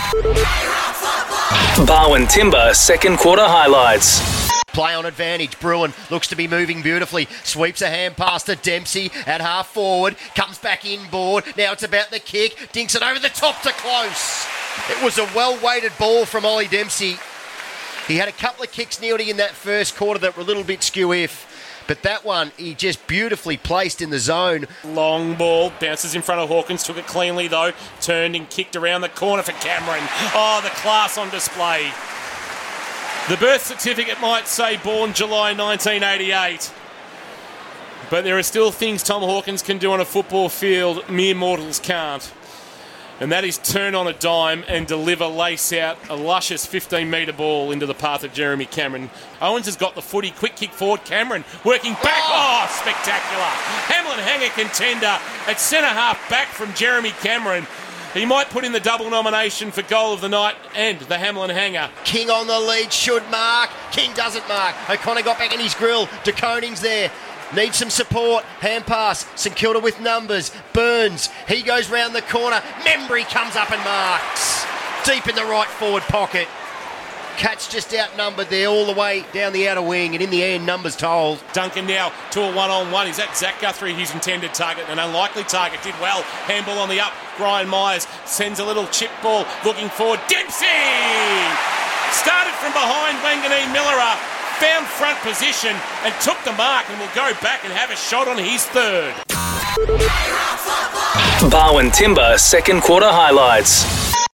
Barwon Timber second quarter highlights. Play on advantage. Bruin looks to be moving beautifully. Sweeps a hand pass to Dempsey at half forward. Comes back inboard. Now it's about the kick. Dinks it over the top to close. It was a well-weighted ball from Ollie Dempsey. He had a couple of kicks nearly in that first quarter that were a little bit skew-if. But that one, he just beautifully placed in the zone. Long ball, bounces in front of Hawkins, took it cleanly though, turned and kicked around the corner for Cameron. Oh, the class on display. The birth certificate might say born July 1988. But there are still things Tom Hawkins can do on a football field mere mortals can't. And that is turn on a dime and deliver lace out a luscious 15-metre ball into the path of Jeremy Cameron. Owens has got the footy, quick kick forward, Cameron working back. Oh, spectacular. Hamlin Hanger contender at centre-half back from Jeremy Cameron. He might put in the double nomination for goal of the night and the Hamlin Hanger. King on the lead, should mark. King doesn't mark. O'Connor got back in his grill. De Koning's there. Needs some support. Hand pass. St Kilda with numbers. Burns. He goes round the corner. Membry comes up and marks. Deep in the right forward pocket. Cats just outnumbered there all the way down the outer wing, and in the end, numbers told. Duncan now to a one-on-one. Is that Zach Guthrie, his intended target? An unlikely target. Did well. Handball on the up. Brian Myers sends a little chip ball. Looking forward. Dempsey! Started from behind Wanganeen Millera. Found front position and took the mark and will go back and have a shot on his third. Barwon Timber second quarter highlights.